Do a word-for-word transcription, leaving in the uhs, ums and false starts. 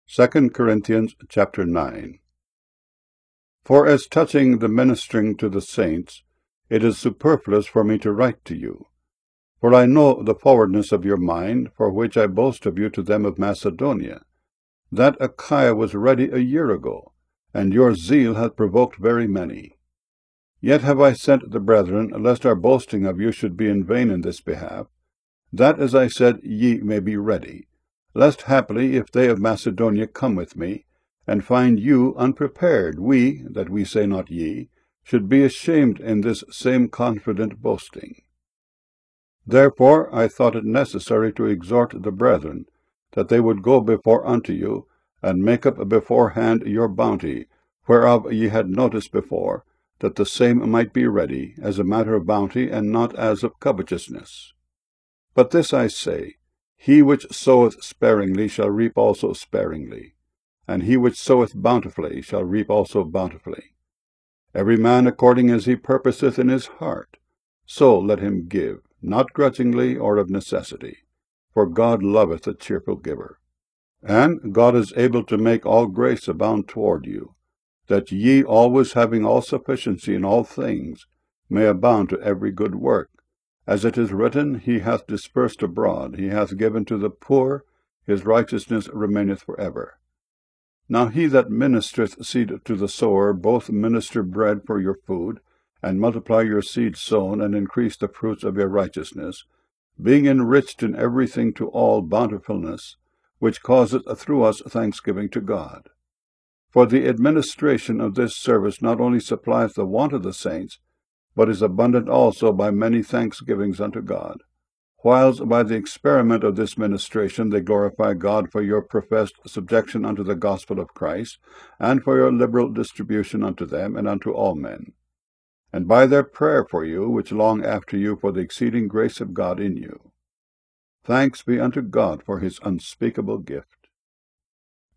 Second Corinthians chapter nine. For as touching the ministering to the saints, it is superfluous for me to write to you. For I know the forwardness of your mind, for which I boast of you to them of Macedonia, that Achaia was ready a year ago, and your zeal hath provoked very many. Yet have I sent the brethren, lest our boasting of you should be in vain in this behalf, that, as I said, ye may be ready, lest haply, if they of Macedonia come with me, and find you unprepared, we, that we say not ye, should be ashamed in this same confident boasting. Therefore I thought it necessary to exhort the brethren, that they would go before unto you, and make up beforehand your bounty, whereof ye had notice before, that the same might be ready, as a matter of bounty, and not as of covetousness. But this I say, he which soweth sparingly shall reap also sparingly, and he which soweth bountifully shall reap also bountifully. Every man according as he purposeth in his heart, so let him give, not grudgingly or of necessity, for God loveth a cheerful giver. And God is able to make all grace abound toward you, that ye always having all sufficiency in all things may abound to every good work. As it is written, He hath dispersed abroad, He hath given to the poor, His righteousness remaineth for ever. Now he that ministereth seed to the sower both minister bread for your food, and multiply your seed sown, and increase the fruits of your righteousness, being enriched in everything to all bountifulness, which causeth through us thanksgiving to God. For the administration of this service not only supplieth the want of the saints, but is abundant also by many thanksgivings unto God, whiles by the experiment of this ministration they glorify God for your professed subjection unto the gospel of Christ, and for your liberal distribution unto them and unto all men, and by their prayer for you, which long after you for the exceeding grace of God in you. Thanks be unto God for his unspeakable gift.